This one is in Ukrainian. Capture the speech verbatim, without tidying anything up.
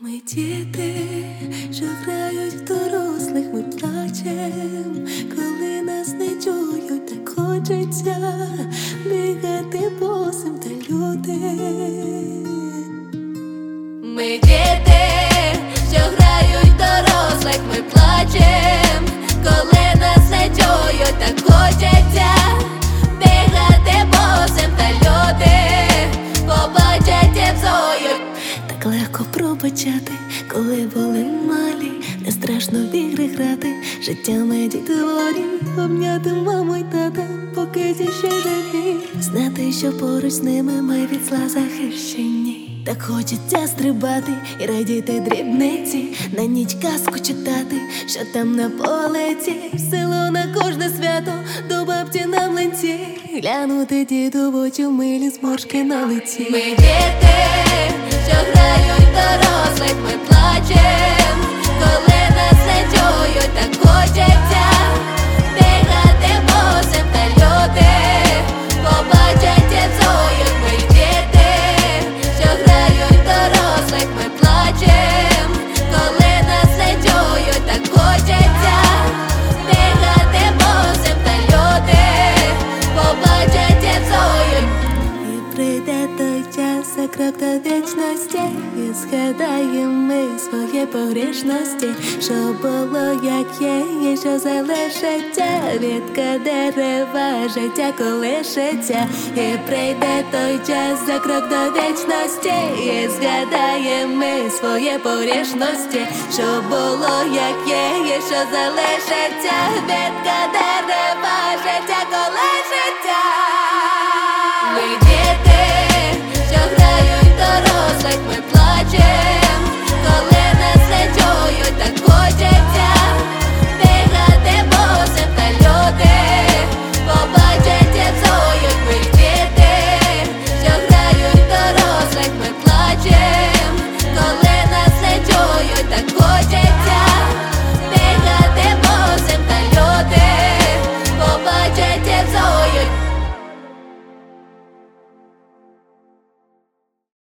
Ми діти, що грають в дорослих, ми плачем, коли нас не чують, так хочеться бігати босим та люди. Ми діти, що грають в дорослих, ми плачем, коли нас не чують, так хочеться бігати босим та люди побачать і взують. Так легко пробачати, коли були малі, не страшно в ігри грати, життями дітворі, обняти маму й тата, поки ті ще живі, знати, що поруч з ними ми від зла захищені. Так хочеться стрибати і радіти дрібниці, на ніч казку читати, що там на полиці, в село на кожне свято, до бабці на млинці, глянути діду в очі, милі зморшки на лиці. Ми діти, що грають в дорослих, ми плачем, коли нас не чують, так хочеться бігати босим та люди побачать і взують. Ми діти, що грають в дорослих, ми плачем, коли нас не чують, так хочеться бігати босим та люди побачать і взують. І прийде той час, за крок до вічності, і згадаємо ми свої погрішності, що було, як є, і що залишиться, відка дерева життя колишиться. І прийде той час, за крок до вічності, і згадаємо ми свої погрішності, що було, як є, і що залишиться, відка дерева життя колишиться. Ми діти, що грають в дорослих, ми плачем.